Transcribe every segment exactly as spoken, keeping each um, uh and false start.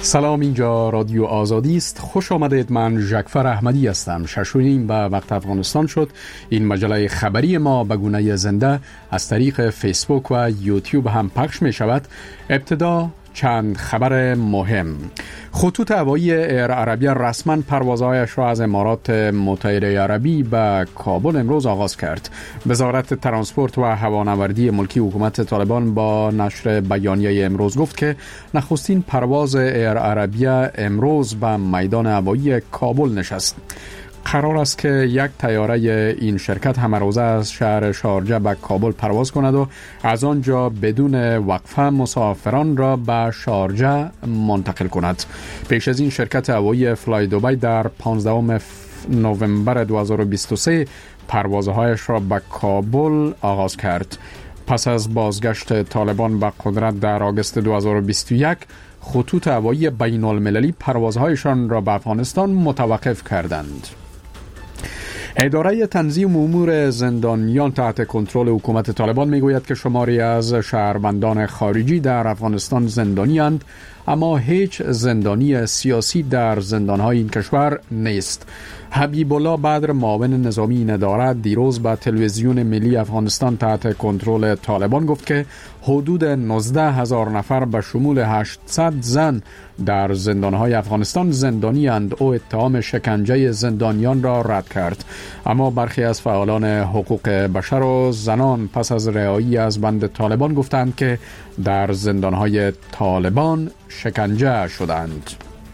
سلام، اینجا رادیو آزادی است. خوش آمدید. من جعفر احمدی هستم. شش و نیم به وقت افغانستان شد. این مجله خبری ما به گونه زنده از طریق فیسبوک و یوتیوب هم پخش می شود. ابتدا چند خبر مهم. خطوط هوایی ایر عربیه رسما پروازهایش را از امارات متحده عربی به کابل امروز آغاز کرد. وزارت ترانسپورت و هوانوردی ملکی حکومت طالبان با نشر بیانیه امروز گفت که نخستین پرواز ایر عربیه امروز به میدان هوایی کابل نشست. قرار است که یک طیاره این شرکت همه روزه از شهر شارجه به کابل پرواز کند و از آنجا بدون وقفه مسافران را به شارجه منتقل کند. پیش از این شرکت هوایی فلای دوبی در پانزدهم نوامبر دو هزار و بیست و سه پروازهایش را به کابل آغاز کرد. پس از بازگشت طالبان به قدرت در آگوست دو هزار و بیست و یک خطوط هوایی بین المللی پروازهایشان را به افغانستان متوقف کردند. اداره تنظیم امور زندانیان تحت کنترل حکومت طالبان میگوید که شماری از شهروندان خارجی در افغانستان زندانی اند، اما هیچ زندانی سیاسی در زندانهای این کشور نیست. حبیب الله بدر، معاون نظامی این اداره، دیروز به تلویزیون ملی افغانستان تحت کنترل طالبان گفت که حدود نوزده هزار نفر به شمول هشتصد زن در زندانهای افغانستان زندانی اند. او اتهام شکنجه زندانیان را رد کرد، اما برخی از فعالان حقوق بشر و زنان پس از رهایی از بند طالبان گفتند که در زندانهای طالبان شکنجه شدند.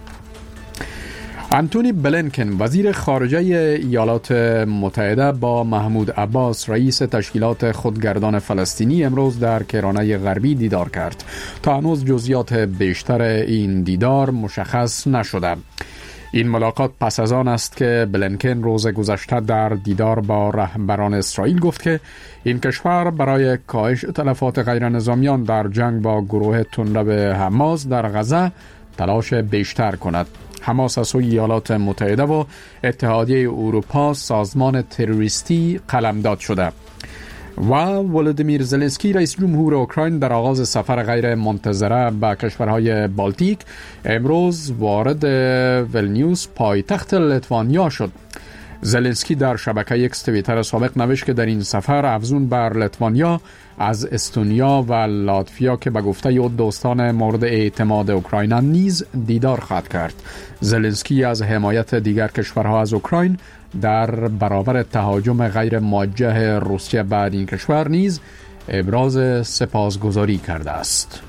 انتونی بلینکن، وزیر خارجه ایالات متحده، با محمود عباس، رئیس تشکیلات خودگردان فلسطینی، امروز در کرانه غربی دیدار کرد. تا هنوز جزئیات بیشتر این دیدار مشخص نشده. این ملاقات پس از آن است که بلینکن روز گذشته در دیدار با رهبران اسرائیل گفت که این کشور برای کاهش تلفات غیر نظامیان در جنگ با گروه تندرو حماس در غزه تلاش بیشتر کند. حماس از سوی ایالات متحده و اتحادیه اروپا سازمان تروریستی قلمداد شده. و ولودیمیر زلنسکی، رئیس جمهور اوکراین، در آغاز سفر غیر منتظره به کشورهای بالتیک امروز وارد ولنیوس، پایتخت لیتوانیا شد. زلنسکی در شبکه ایکس توییتر سابق نوشت که در این سفر افزون بر لیتوانیا از استونیا و لاتویا که به گفته او دوستان مورد اعتماد اوکراین نیز دیدار خواهد کرد. زلنسکی از حمایت دیگر کشورها از اوکراین در برابر تهاجم غیر موجه روسیه بر این کشور نیز ابراز سپاسگزاری کرده است.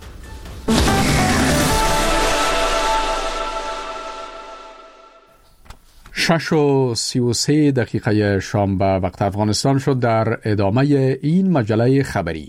شش و سی و سه دقیقه شام به وقت افغانستان شد. در ادامه این مجله خبری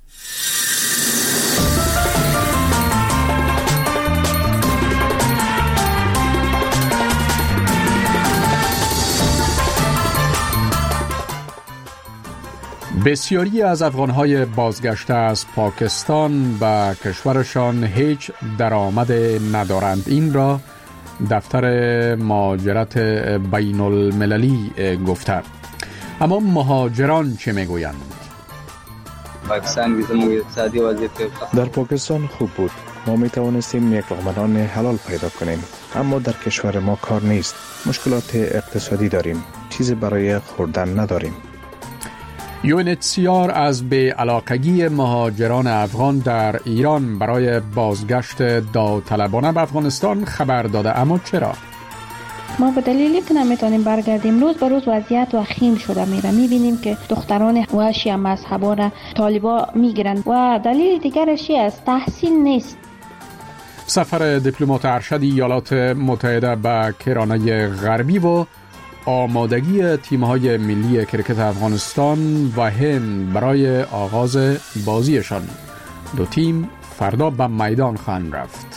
بسیاری از افغانهای بازگشته از پاکستان به کشورشان هیچ درآمد ندارند. این را دفتر مهاجرت بین المللی گفته. اما مهاجران چه میگویند؟ پاکستان ویزا اقتصادی وضعیت در پاکستان خوب بود. ما می توانستیم یک لقمه نان حلال پیدا کنیم، اما در کشور ما کار نیست. مشکلات اقتصادی داریم. چیزی برای خوردن نداریم. یو ان اچ سی آر از بی‌علاقگی مهاجران افغان در ایران برای بازگشت داوطلبانه به افغانستان خبر داده، اما چرا؟ ما به دلیلی که نمیتونیم برگردیم، روز به روز وضعیت وخیم شده میره. میبینیم که دختران و شیعه مذهبان طالبا میگیرند و دلیل دیگرش است تحصیل نیست. سفر دیپلمات ارشد ایالات متحده به کرانه غربی و آمادگی تیم‌های ملی کرکت افغانستان و هند برای آغاز بازیشان. دو تیم فردا به میدان خواهند رفت.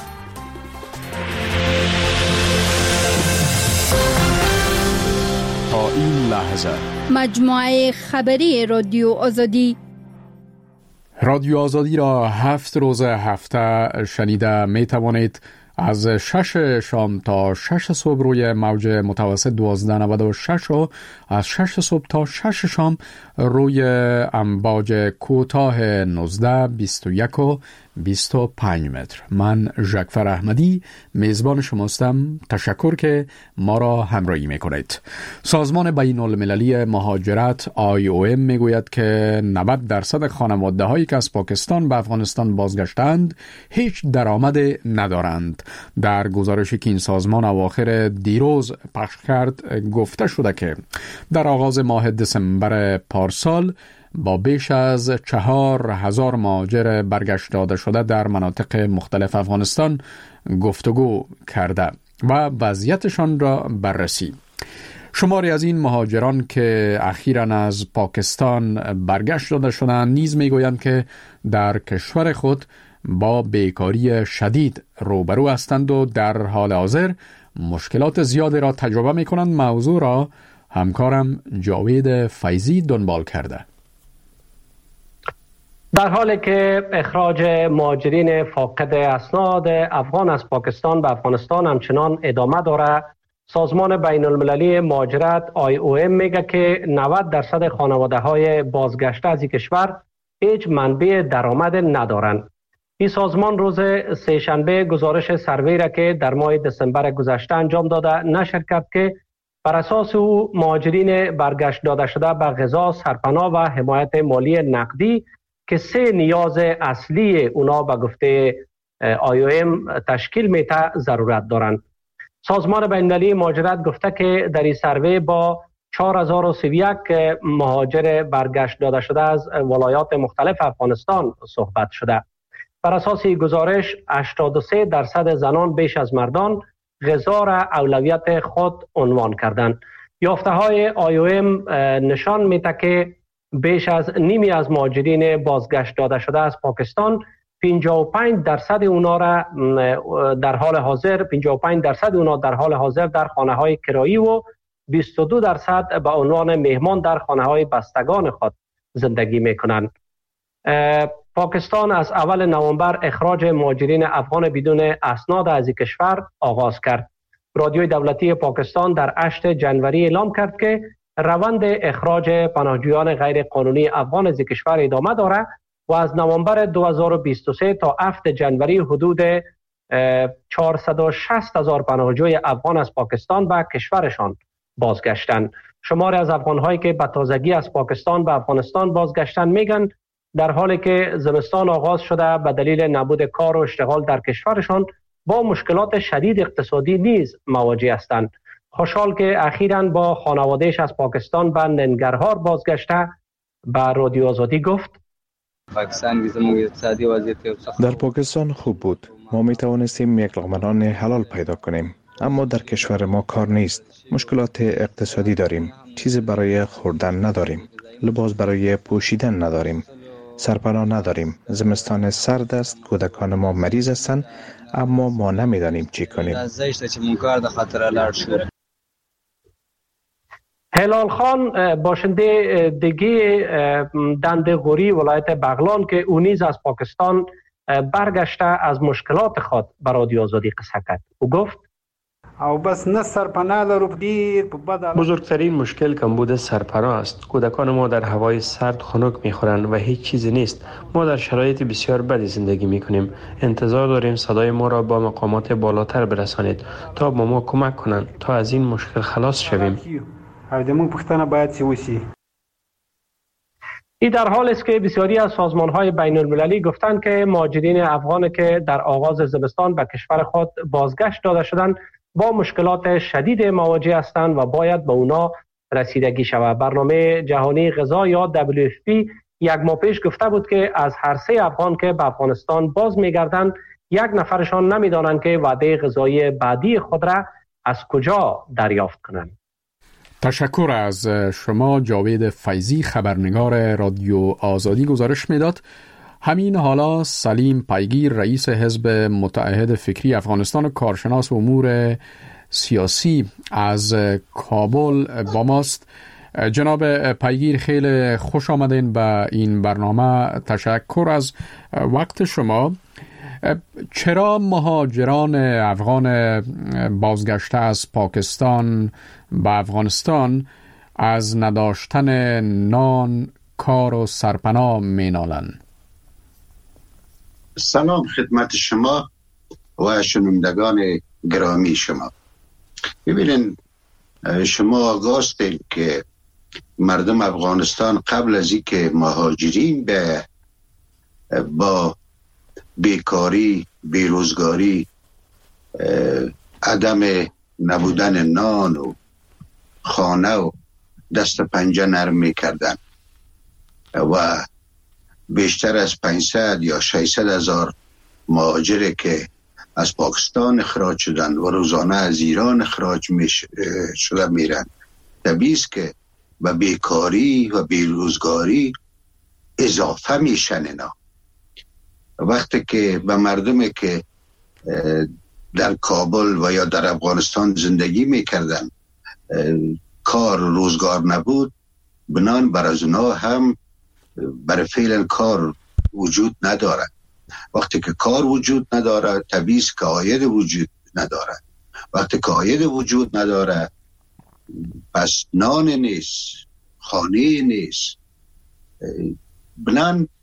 تا این لحظه مجموعه خبری رادیو آزادی رادیو آزادی را هفت روز هفته شنیده می توانید از شش شام تا شش صبح روی موج متوسط دوازده نود و شش و از شش صبح تا شش شام روی امواج کوتاه نوزده، بیست و یک و بیست و پنج متر. من جعفر احمدی میزبان شماستم. تشکر که ما را همراهی میکنید. سازمان بین المللی مهاجرت آی او ام میگوید که نود درصد خانواده هایی که از پاکستان به افغانستان بازگشتند هیچ درآمد ندارند. در گزارشی که این سازمان اواخر دیروز پخش کرد گفته شده که در آغاز ماه دسامبر پارسال با بیش از چهار هزار مهاجر برگشت داده شده در مناطق مختلف افغانستان گفتگو کرده و وضعیتشان را بررسی. شماری از این مهاجران که اخیراً از پاکستان برگشت داده شدند نیز میگویند که در کشور خود با بیکاری شدید روبرو هستند و در حال حاضر مشکلات زیادی را تجربه میکنند. موضوع را همکارم جاوید فیضی دنبال کرده. در حالی که اخراج مهاجرین فاقد اسناد افغان از پاکستان به افغانستان همچنان ادامه داره، سازمان بین المللی مهاجرت آی او ام میگه که نود درصد خانواده های بازگشته از این کشور هیچ منبع درآمد ندارند. این سازمان روز سه‌شنبه گزارش سروی را که در ماه دسامبر گذشته انجام داده نشر کرد که بر اساس او مهاجرین برگشت داده شده به غذا، سرپناه و حمایت مالی نقدی که سه نیاز اصلی اونا به گفته آی او ام تشکیل میته ضرورت دارند. سازمان بین المللی مهاجرت گفته که در این سروی با چهار هزار و سی و یک مهاجر برگشت داده شده از ولایات مختلف افغانستان صحبت شده. بر اساس گزارش هشتاد و سه درصد زنان بیش از مردان غذا را اولویت خود عنوان کردند. یافته های آی او ام نشان میده که بیش از نیمی از مهاجرین بازگشت داده شده از پاکستان پنجاه و پنج درصد اونا را در حال حاضر پنجاه و پنج درصد اونا در حال حاضر در خانه های کرایی و بیست و دو درصد به عنوان مهمان در خانه های بستگان خود زندگی میکنند. پاکستان از اول نوامبر اخراج مهاجرین افغان بدون اسناد از این کشور آغاز کرد. رادیوی دولتی پاکستان در هشتم جنوری اعلام کرد که روند اخراج پناهجویان غیر قانونی افغان از این کشور ادامه دارد و از نوامبر دو هزار و بیست و سه تا هفتم جنوری حدود چهارصد و شصت هزار پناهجوی افغان از پاکستان به کشورشان بازگشتند. شماری از افغان‌هایی که به تازگی از پاکستان به افغانستان بازگشتند میگن در حالی که زمستان آغاز شده به دلیل نبود کار و اشتغال در کشورشان با مشکلات شدید اقتصادی نیز مواجه هستند. خوشحال که اخیراً با خانوادهش از پاکستان به ننگرهار بازگشته به رادیو آزادی گفت پاکستان زموږ اقتصادي وضعیت در پاکستان خوب بود. ما می توانستیم یک لقمه نان حلال پیدا کنیم، اما در کشور ما کار نیست. مشکلات اقتصادی داریم. چیز برای خوردن نداریم. لباس برای پوشیدن نداریم. سرپناه نداریم. زمستان سرد است. کودکان ما مریض هستند، اما ما نمیدانیم چی کنیم. هلال خان باشنده دیگه دنده غوری ولایت بغلان که او نیز از پاکستان برگشته از مشکلات خود به رادیو آزادی قصه کرد. او گفت او بس نه سرپناه لرو دیر بزرگترین مشکل کمبود سرپناه است. کودکان ما در هوای سرد خنک میخورند و هیچ چیزی نیست. ما در شرایط بسیار بدی زندگی میکنیم. انتظار داریم صدای ما را با مقامات بالاتر برسانید تا با ما کمک کنند تا از این مشکل خلاص شویم. این در حال است که بسیاری از سازمان‌های بین المللی گفتند که مهاجرین افغان که در آغاز زمستان به کشور خود بازگشت داده شدند با مشکلات شدید مواجه هستند و باید به اونا رسیدگی شود. برنامه جهانی غذا یا دبلیو اف پی یک ماه پیش گفته بود که از هر سه افغان که به افغانستان باز می‌گردند یک نفرشان نمی‌دانند که وعده غذایی بعدی خود را از کجا دریافت کنند. تشکر از شما جاوید فیضی، خبرنگار رادیو آزادی گزارش میداد. همین حالا سلیم پیگیر رئیس حزب متحد فکری افغانستان و کارشناس امور سیاسی از کابل با ماست. جناب پیگیر خیلی خوش آمدین به این برنامه. تشکر از وقت شما. چرا مهاجران افغان بازگشته از پاکستان به افغانستان از نداشتن نان، کار و سرپناه مینالند؟ سلام خدمت شما و شنوندگان گرامی شما. ببینین، شما آگاهید که مردم افغانستان قبل از اینکه مهاجرین به با بیکاری، بیروزگاری، عدم نبودن نان و خانه و دست پنجه نرم می‌کردن و بیشتر از پانصد یا ششصد هزار مهاجر که از پاکستان اخراج شدن و روزانه از ایران اخراج میش... شده میرن. طبیعی است که به بیکاری و بیروزگاری اضافه میشن اینا. وقتی که به مردمی که در کابل و یا در افغانستان زندگی میکردن کار و روزگار نبود، بنان بر از اونا هم برای فعلا کار وجود نداره. وقتی که کار وجود نداره، طبیعی است که عاید وجود نداره. وقتی که عاید وجود نداره، پس نان نیست، خانه نیست. بنان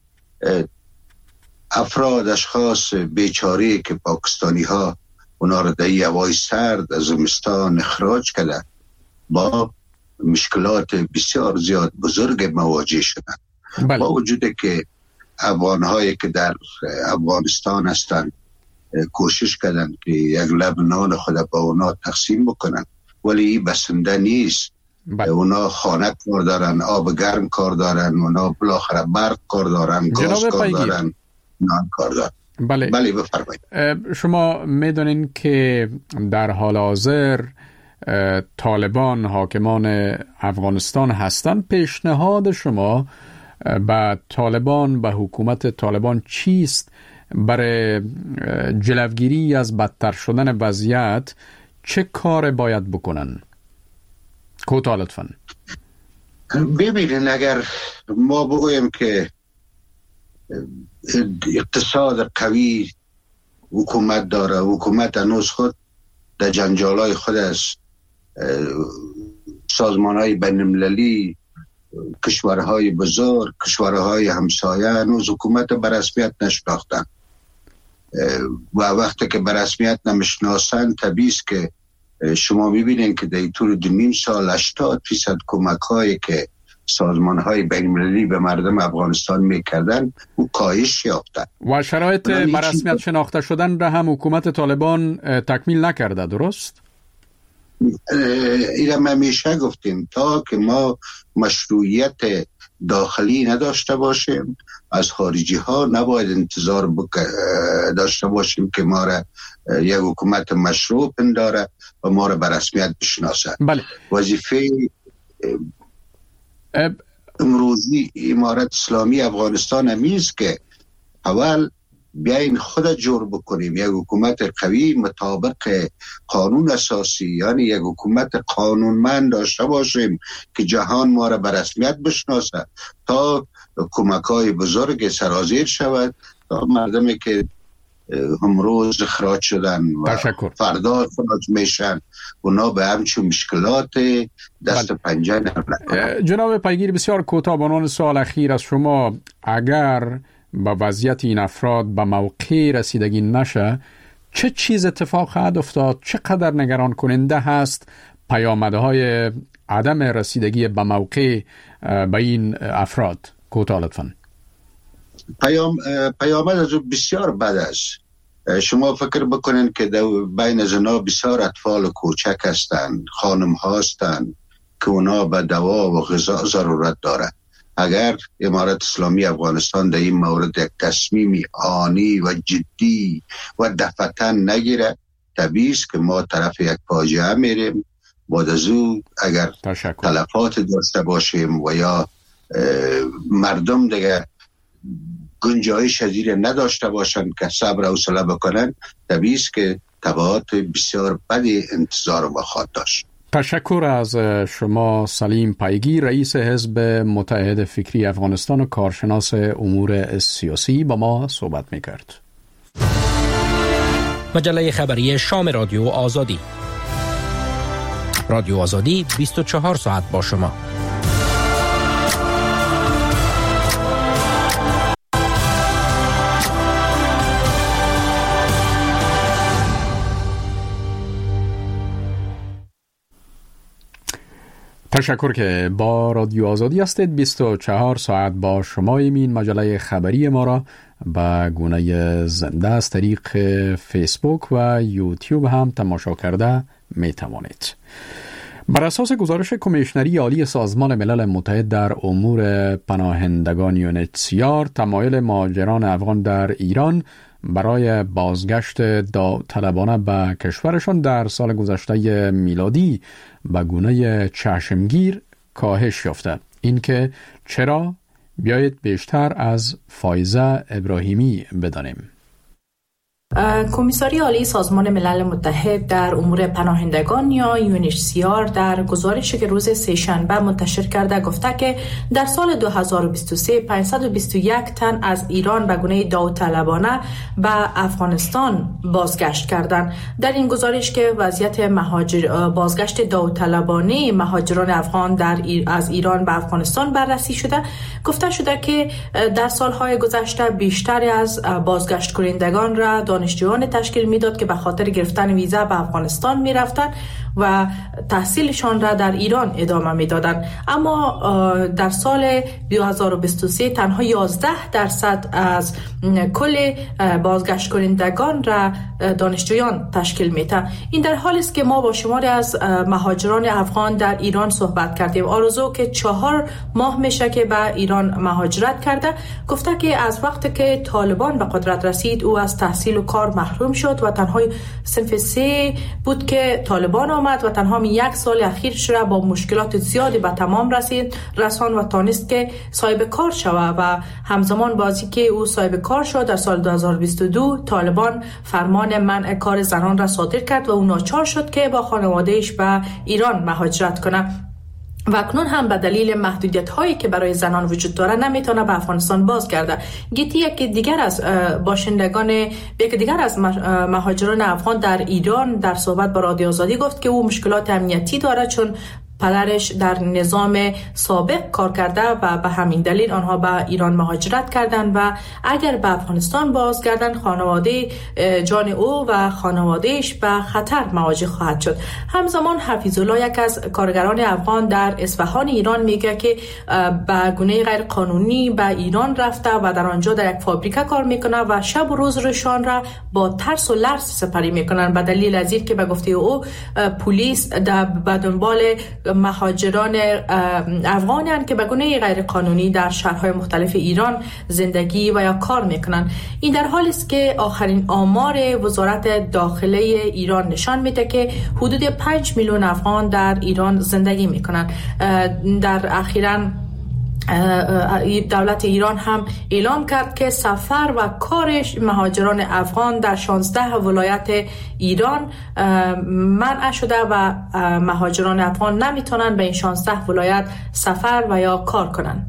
افراد، اشخاص بیچاره که پاکستانی ها اونا رو در هوای سرد از زمستان اخراج کرده، با مشکلات بسیار زیاد بزرگ مواجه شدن. بله. با وجود که افغان هایی که در افغانستان هستند کوشش کردن که یک لب نان خود با اونا تقسیم بکنن، ولی این بسنده نیست. بله. اونا خانه کار دارن، آب گرم کار دارن، اونا بالاخره برق کار دارن، گاز کار دارن، نان کار دارن. بله, بله بفرمایید. شما میدونین که در حال حاضر طالبان حاکمان افغانستان هستند. پیشنهاد شما به طالبان، به حکومت طالبان چیست برای جلوگیری از بدتر شدن وضعیت؟ چه کار باید بکنن؟ کوتاه لطفاً. ببینید، اگر ما بگویم که اقتصاد قوی حکومت داره، حکومت هنوز خود در جنجالای خود است، سازمانهای بین‌المللی، کشورهای بزرگ، کشورهای همسایه هنوز حکومت به رسمیت نشناختن و وقتی که به رسمیت نمیشناسن، طبیعی است که شما میبینین که در طول دو نیم سال هشتاد فیصد کمک هایی که سازمان های بین‌المللی به مردم افغانستان میکردن او کاهش یافتن و شرایط به رسمیت شناخته شدن را هم حکومت طالبان تکمیل نکرده. درست؟ ایرم همیشه گفتیم تا که ما مشروعیت داخلی نداشته باشیم، از خارجی ها نباید انتظار بک... داشته باشیم که ما را یک حکومت مشروع پنداره و ما را به رسمیت بشناسه. بله. وظیفه اب... امروزی امارت اسلامی افغانستان همیست که اول بیاین خود جور بکنیم یک حکومت قوی مطابق قانون اساسی، یعنی یک حکومت قانونمند داشته باشیم که جهان ما را به رسمیت بشناسه تا کمک‌های بزرگ سرازیر شود، تا مردمی که امروز اخراج شدن و تشکر. فردا اخراج میشن اونا به همچون مشکلات دست پنجه نرم. جناب پیگیر، بسیار کوتاه به عنوان سوال اخیر از شما، اگر با وضعیت این افراد به موقع رسیدگی نشه، چه چیز اتفاق خواهد افتاد؟ چقدر نگران کننده هست پیامدهای عدم رسیدگی به موقع به این افراد؟ کوتاه لطفاً. پیام پیامد از بسیار بد است. شما فکر بکنین که بین زنا بسیار اطفال کوچک هستند، خانم هستند که اونا به دوا و غذا ضرورت داره. اگر امارت اسلامی افغانستان در این مورد یک تصمیمی آنی و جدی و دفعتاً نگیره، طبیعی است که ما طرف یک فاجعه میریم. بعد از او اگر تلفات داشته باشیم و یا مردم دیگه گنجایش زیر نداشته باشن که صبر و حوصله بکنن، طبیعی است که تبعات بسیار بدی انتظار ما خواهد داشت. تشکر از شما سلیم پیگیر، رئیس حزب متحد فکری افغانستان و کارشناس امور سیاسی با ما صحبت میکرد. مجله خبری شام رادیو آزادی. رادیو آزادی بیست و چهار ساعت با شما. تشکر که با رادیو آزادی هستید. بیست و چهار ساعت با شما این مجله خبری ما را به گونه زنده از طریق فیسبوک و یوتیوب هم تماشا کرده می توانید. بر اساس گزارش کمیشنری عالی سازمان ملل متحد در امور پناهندگان یونیسیار، تمایل مهاجران افغان در ایران برای بازگشت داوطلبانه به کشورشان در سال گذشته میلادی به گونه چشمگیر کاهش یافته. این که چرا؟ بیایید بیشتر از فایزه ابراهیمی بدانیم. کمیساری عالی سازمان ملل متحد در امور پناهندگان یا یونیسیار در گزارشی که روز سه‌شنبه منتشر کرده گفته که در سال دو هزار و بیست و سه پانصد و بیست و یک تن از ایران به گونه داوطلبانه به افغانستان بازگشت کردند. در این گزارش که وضعیت مهاجر بازگشت داوطلبانه مهاجران افغان در ای... از ایران به افغانستان بررسی شده، گفته شده که در سالهای گذشته بیشتر از بازگشت کنندگان را دانشجویان تشکیل میداد که به خاطر گرفتن ویزا به افغانستان می رفتن و تحصیلشان را در ایران ادامه می دادن. اما در سال دو هزار و بیست و سه تنها یازده درصد از کل بازگشت کنندگان را دانشجویان تشکیل میده. این در حالی است که ما با شماری از مهاجران افغان در ایران صحبت کردیم. آرزو که چهار ماه میشه که به ایران مهاجرت کرده، گفته که از وقتی که طالبان به قدرت رسید او از تحصیل و کار محروم شد و تنها صنف سه بود که طالبان آمد و تنها یک سال اخیرش را با مشکلات زیادی به تمام رسید رسان و تانست که صاحب کار شود و همزمان بازی که او صاحب کار شد در سال دو هزار و بیست و دو طالبان فرمان منع کار زنان را صادر کرد و او ناچار شد که با خانوادهش به ایران مهاجرت کنه و اکنون هم به دلیل محدودیت هایی که برای زنان وجود داره نمیتونه به افغانستان بازگرده. گیتی یکی دیگر از باشندگان یکی دیگر از مهاجران افغان در ایران در صحبت با رادیو آزادی گفت که او مشکلات امنیتی داره چون پدرش در نظام سابق کار کرده و به همین دلیل آنها به ایران مهاجرت کردند و اگر به افغانستان بازگردند خانواده جان او و خانوادهش به خطر مواجه خواهد شد. همزمان حفیظالله یک از کارگران افغان در اصفهان ایران میگه که به گونه غیر قانونی به ایران رفته و در آنجا در یک فابریکه کار میکنه و شب و روز روشان را با ترس و لرز سپری میکنن به دلیل از اینکه به گفته او پلیس در دنبال مهاجران افغانیان که به گونه غیر قانونی در شهرهای مختلف ایران زندگی و یا کار میکنن. این در حالی است که آخرین آمار وزارت داخله ایران نشان میده که حدود پنج میلیون افغان در ایران زندگی میکنن. در اخیراً دولت ایران هم اعلام کرد که سفر و کارش مهاجران افغان در شانزده ولایت ایران منع شده و مهاجران افغان نمیتونن به این شانزده ولایت سفر و یا کار کنن.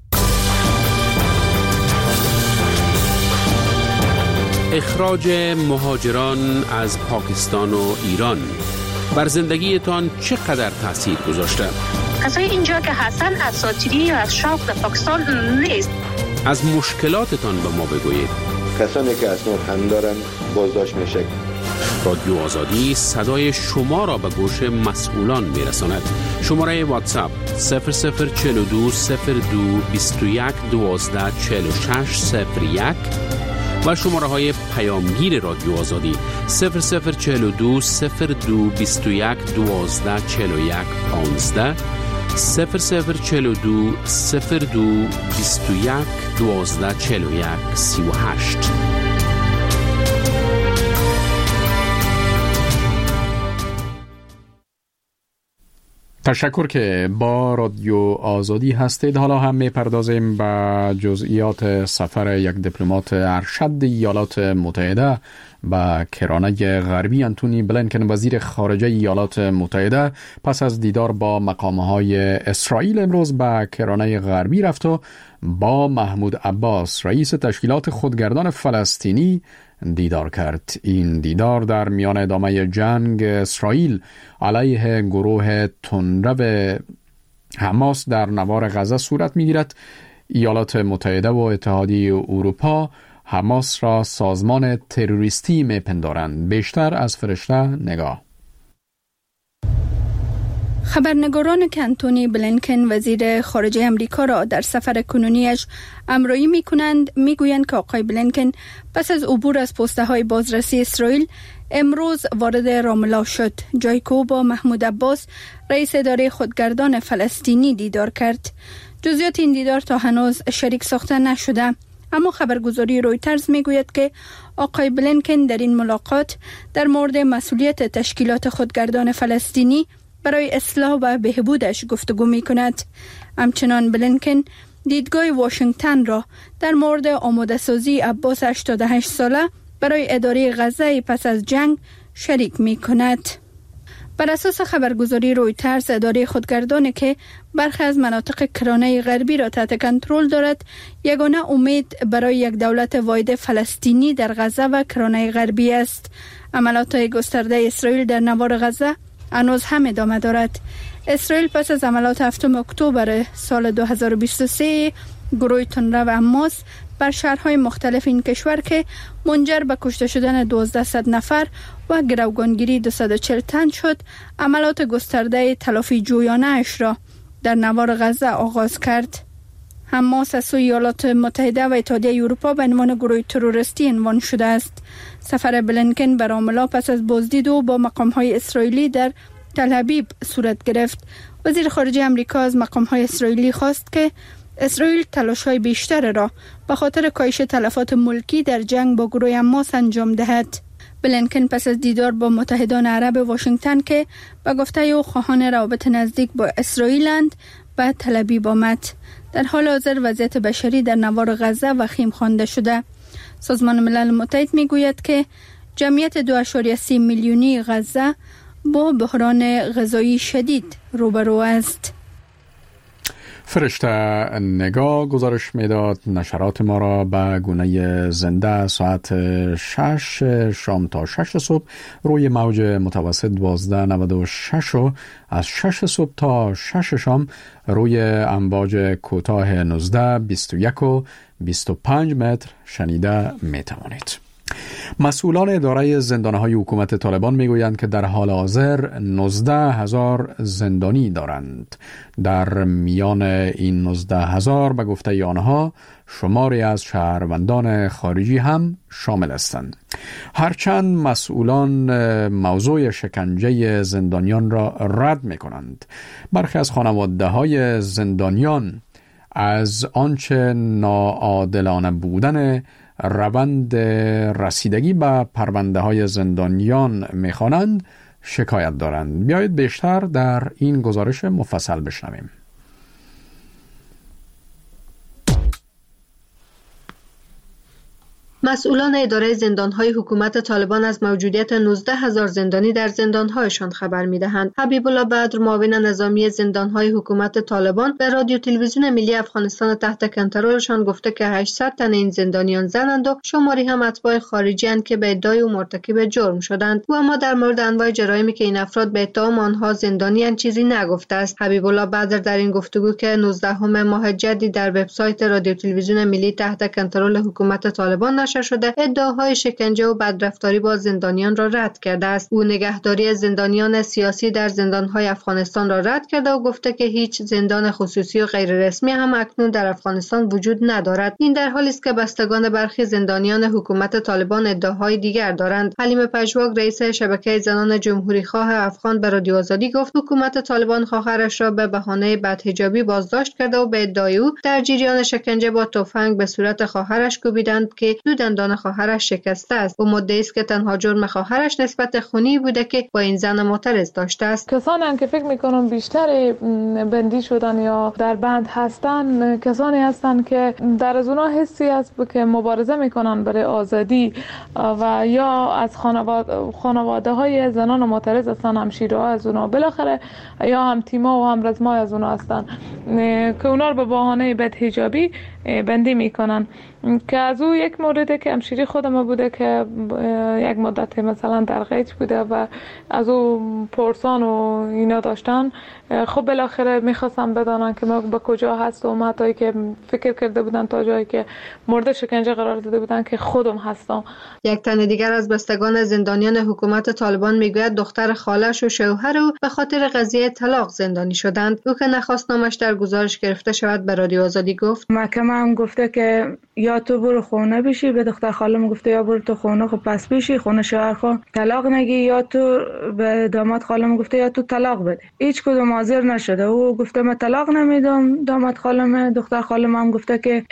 اخراج مهاجران از پاکستان و ایران بر زندگیتان چقدر تاثیر گذاشته؟ کسایی اینجا که هستن اساطیری یا از شوق در پاکستان نیست. از مشکلاتتان به ما بگویید. کسانی که اسناد هم دارن بازداشت میشه. رادیو آزادی صدای شما را به گوش مسئولان میرساند. شماره واتساپ صفر صفر چهل و دو صفر دو بیست و یک دوازده چهل و شش صفر یک و شماره های پیامگیر رادیو آزادی صفر صفر چهل و دو صفر دو بیست و یک دوازده چهل و یک پانزده صفر صفر چهل و دو صفر دو بیست و یک دوازده چهل و یک سی و هشت. تشکر که با رادیو آزادی هستید. حالا هم میپردازیم به جزئیات سفر یک دیپلمات ارشد ایالات متحده به کرانه غربی. انتونی بلینکن وزیر خارجه ایالات متحده پس از دیدار با مقامهای اسرائیل امروز به کرانه غربی رفت و با محمود عباس رئیس تشکیلات خودگردان فلسطینی دیدار کرد. این دیدار در میان ادامه جنگ اسرائیل علیه گروه تندرو حماس در نوار غزه صورت می‌گیرد. ایالات متحده و اتحادیه اروپا حماس را سازمان تروریستی می‌پندارند. بیشتر از فرشته نگاه. خبرنگاران که انتونی بلینکن وزیر خارجه امریکا را در سفر کنونیش همراهی می کنند می گویند که آقای بلینکن پس از عبور از پوسته های بازرسی اسرائیل امروز وارد رامالله شد، جایی که با محمود عباس رئیس اداره خودگردان فلسطینی دیدار کرد. جزئیات این دیدار تا هنوز شریک ساخته نشده، اما خبرگزاری رویترز می گوید که آقای بلینکن در این ملاقات در مورد مسئولیت تشکیلات خودگردان فلسطینی برای اصلاح و بهبودش گفتگو می کند. همچنان بلینکن دیدگاه واشنگتن را در مورد آماده سازی عباس هشتاد و هشت ساله برای اداره غزه پس از جنگ شریک می کند. بر اساس خبرگزاری رویترز، اداره خودگردانی که برخی از مناطق کرانه غربی را تحت کنترل دارد، یگانه امید برای یک دولت واحد فلسطینی در غزه و کرانه غربی است. عملیات گسترده اسرائیل در نوار غزه هنوز هم ادامه دارد. اسرائیل پس از عملیات هفتم اکتبر سال دو هزار و بیست و سه گروه تندرو و حماس بر شهرهای مختلف این کشور که منجر به کشته شدن دوازده نفر و گروگانگیری دویست و چهل تن شد، عملیات گسترده تلافی جویانه اش را در نوار غزه آغاز کرد. حماس از سوی ایالات متحده و اتحادیه اروپا به عنوان گروه تروریستی عنوان شده است. سفر بلینکن به رامالله پس از بازدید او با مقام‌های اسرائیلی در تل ابیب صورت گرفت. وزیر خارجه امریکا از مقام‌های اسرائیلی خواست که اسرائیل تلاش‌های بیشتر را به خاطر کاهش تلفات ملکی در جنگ با گروه حماس انجام دهد. بلینکن پس از دیدار با متحدان عرب واشنگتن که به گفته او خواهان روابط نزدیک با اسرائیلند به تل ابیب آمد. در حال حاضر وضعیت بشری در نوار غزه وخیم خوانده شده. سازمان ملل متحد میگوید که جمعیت دو ممیز سه میلیونی غزه با بحران غذایی شدید روبرو است. فرشته نگاه گزارش میداد نشرات ما را به گونه زنده ساعت شش شام تا شش صبح روی موج متوسط دوازده نود و شش و از شش صبح تا شش شام روی امواج کوتاه نوزده بیست و یک و بیست و پنج متر شنیده می توانید. مسئولان اداره زندانهای حکومت طالبان میگویند که در حال حاضر نوزده هزار زندانی دارند. در میان این نوزده هزار به گفته آنها شماری از شهروندان خارجی هم شامل هستند. هرچند مسئولان موضوع شکنجه زندانیان را رد می کنند، برخی از خانواده های زندانیان از آنچه ناعادلانه بودن روند رسیدگی به پرونده های زندانیان میخوانند شکایت دارند. بیایید بیشتر در این گزارش مفصل بشنویم. مسئولان اداره زندانهای حکومت طالبان از موجودیت نوزده هزار زندانی در زندانهایشان خبر می‌دهند. حبیب الله بدر، معاون نظامی زندانهای حکومت طالبان، به رادیو تلویزیون ملی افغانستان تحت کنترلشان گفته که هشتصد تن این زندانیان زنند و شماری هم اتباع خارجی اند که به ادعای او مرتکب جرم شدند. او اما در مورد انواع جرایمی که این افراد به اتهام آنها زندانیان چیزی نگفته است. حبیب الله بدر در این گفتگو که نوزدهم ماه جدی در وبسایت رادیو تلویزیون ملی تحت کنترل حکومت طالبان شده، ادعاهای شکنجه و بدرفتاری با زندانیان را رد کرده است. او نگهداری زندانیان سیاسی در زندانهای افغانستان را رد کرده و گفته که هیچ زندان خصوصی و غیر رسمی هم اکنون در افغانستان وجود ندارد. این در حالی است که بستگان برخی زندانیان حکومت طالبان ادعاهای دیگر دارند. حلیم پژواک، رئیس شبکه زنان جمهوری خواه افغان، به رادیو آزادی گفت حکومت طالبان خواهرش را به بهانه بدحجابی بازداشت کرده و به ادعای او در جریان شکنجه با تفنگ به صورت خواهرش کوبیدند که دندان خواهرش شکسته است. او مدعی است که تنها جرم خواهرش نسبت خونی بوده که با این زن معترض داشته است. کسانی هم که فکر میکنم بیشتر بندی شدن یا در بند هستن، کسانی هستند که در از اونها حسی است که مبارزه میکنن برای آزادی و یا از خانواده خانواده های زنان معترض هستن، همشیره ها از اونها، بالاخره یا هم تیما و هم رزمای از اونها هستن که اونا رو به بهانه بدحجابی بندی میکنن. که از او یک مورد که همشیری خودم بوده که یک مدت مثلا در قید بوده و از او پرسان و اینا داشتن. خب بالاخره میخواستم بدانن که ما به کجا هستم، حتی که فکر کرده بودن تا جایی که مورد شکنجه قرار داده بودن که خودم هستم. یک تن دیگر از بستگان زندانیان حکومت طالبان میگوید دختر خالش و شوهر او به خاطر قضیه طلاق زندانی شدند. او که نخواست نامش در گزارش گرفته شود به رادیو آزادی گفت محکمه هم گفته که یا تو برو خونه بشی، به دختر خالم گفته یا برو تو خونه خب پس بشی خونه شوهر خود طلاق نگی، یا تو به داماد خالم گفته یا تو طلاق بده. هیچ کدوم حاضر نشده. او گفته من طلاق نمیدم. داماد خالم دختر خالم هم گفته که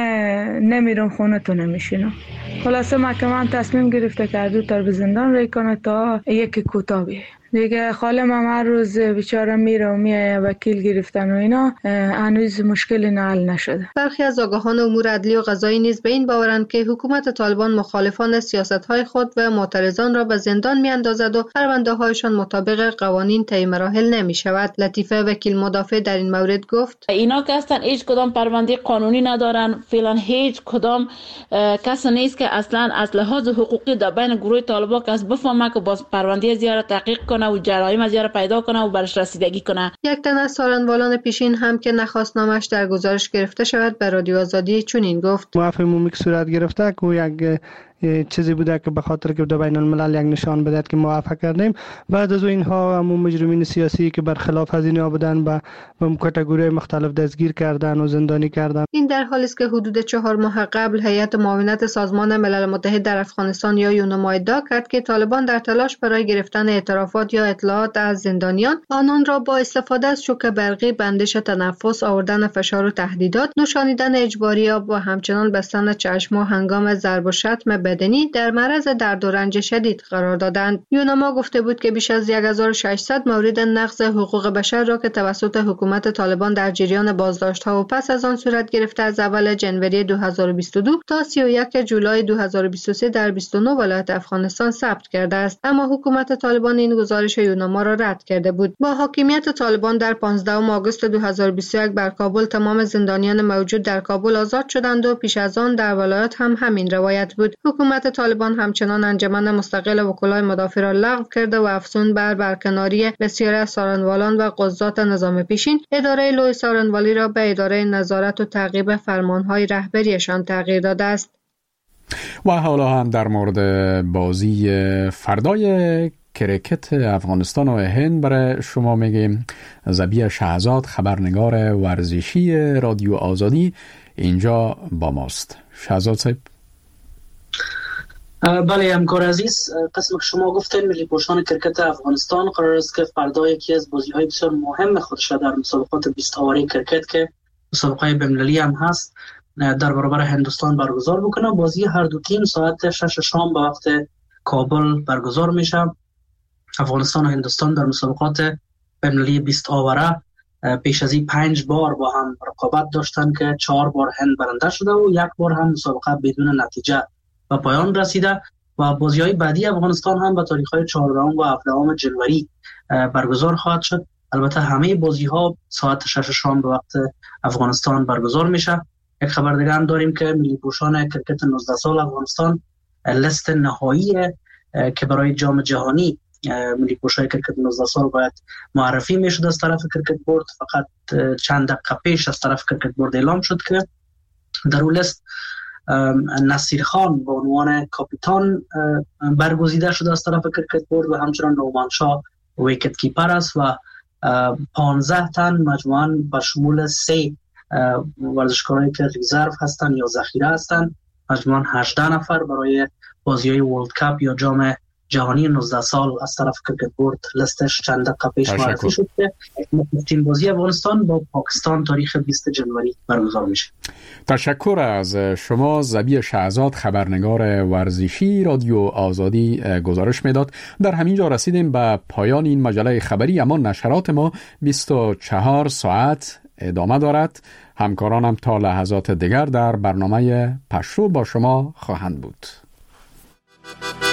من نمیرم خونه تو نمیشینم. خلاصه محکمه تصمیم گرفته که دو تر به زندان ری کنه تا یکی کوتاه بیه. دیگه خالم هم هر روز بیچاره میره و میایه، وکیل گرفتن و اینا، هنوز مشکلی حل نشده. برخی از آگاهان امور عدلی و قضایی نیز به این باورند که حکومت طالبان مخالفان سیاست‌های خود و معترضان را به زندان میاندازد و پرونده‌هایشان مطابق قوانین طی مراحل نمی‌شود. لطیفه وکیل مدافع در این مورد گفت اینا که هستن هیچ کدام پرونده قانونی ندارن. فعلا هیچ کدام کس نیست که اصلا از لحاظ حقوقی در بین گروه طالبان کس بفهمه که باز پرونده زیاره تحقیق کنه و جرایم از یاره پیدا کنه و برش رسیدگی کنه. یک تن از سارنوالان پیشین هم که نخواست نامش در گزارش گرفته شود به رادیو آزادی چنین گفت موافق مومی که صورت گرفته که یک چیزی بوده که به خاطر که در بین الملل یک نشان بدهد که موافق کردیم. بعد از اینها همون مجرمین سیاسی که برخلاف از اینا بودن و به کاتگوری مختلف دستگیر کردن و زندانی کردن. این در حالی است که حدود چهار ماه قبل هیئت معاونت سازمان ملل متحد در افغانستان یا یونما ادعا کرد که طالبان در تلاش برای گرفتن اعترافات یا اطلاعات از زندانیان آنان را با استفاده از شوک برقی، بندش تنفس، آوردن فشار و تهدیدات، نوشانیدن اجباری آب و همچنان بستن چشم و هنگام ضرب و شتم بدنی در معرض درد و رنج شدید قرار دادند. یونما گفته بود که بیش از هزار و ششصد مورد نقض حقوق بشر را که توسط حکومت طالبان در جریان بازداشت‌ها و پس از آن صورت گرفته از اول جنوری دو هزار و بیست و دو تا سی و یک جولای دو هزار و بیست و سه در بیست و نه ولایت افغانستان ثبت کرده است، اما حکومت طالبان این گزارش یونما را رد کرده بود. با حاکمیت طالبان در پانزدهم آگوست دو هزار و بیست و یک بر کابل تمام زندانیان موجود در کابل آزاد شدند و پیش از آن در ولایات هم همین روایت بود. حکومت طالبان همچنان انجمن مستقل وکلای مدافع را لغو کرده و افزون بر برکناری بسیاری از سارنوالان و قضات نظام پیشین، اداره لوی سارنوالی را به اداره نظارت و تعقیب فرمانهای رهبریشان تغییر داده است. و حالا هم در مورد بازی فردای کرکت افغانستان و هند برای شما میگیم. زبیه شهزاد، خبرنگار ورزشی رادیو آزادی، اینجا با ماست. شهزاد صاحب. بله همکار عزیز، قسم که شما گفتین ملی پوشان کرکت افغانستان قرار است که فردا یکی از بازی‌های بسیار مهم خودش را در مسابقات بیست اوری کرکت که مسابقه بین‌المللی هم هست در برابر هندوستان برگزار بکنه. بازی هر دو تیم ساعت شش شام به وقت کابل برگزار میشه. افغانستان و هندوستان در مسابقات بین‌المللی بیست اوره پیش از این پنج بار با هم رقابت داشتن که چهار بار هند برنده شده و یک بار هم مسابقه بدون نتیجه و پایان رسیده و بازی‌های بعدی افغانستان هم به تاریخ‌های چهاردهم و هفدهم جنوری برگزار خواهد شد. البته همه بازی‌ها ساعت شش شام به وقت افغانستان برگزار میشه. یک خبر دیگه هم داریم که ملی پوشان کرکت نوزده سال افغانستان لیست نهایی که برای جام جهانی ملی پوشان کرکت نوزده سال باید معرفی میشد از طرف کرکت بورد، فقط چند دقیقه پیش از طرف کرکت بورد اعلام شد که در اون لیست نصیر خان به عنوان کاپیتان برگزیده شده از طرف کرکت بورد و همچنان رومان شاه ویکت کیپر است و پانزده تن مجموعاً به شمول سه ورزشکارایی که ریزرو هستند یا ذخیره هستند، مجموعاً هجده نفر برای بازی‌های ورلد کاپ یا جام جهانی نوزده سال از طرف کرکت بورد لیستش چند دقیقه پیش معرفی شد که تیم بازی افغانستان با پاکستان تاریخ بیست جنوری برگزار میشه. تشکر از شما. زبیه شهزاد، خبرنگار ورزشی رادیو آزادی گزارش میداد. در همین جا رسیدیم به پایان این مجله خبری، اما نشرات ما بیست و چهار ساعت ادامه دارد. همکارانم تا لحظات دیگر در برنامه پشتو با شما خواهند بود.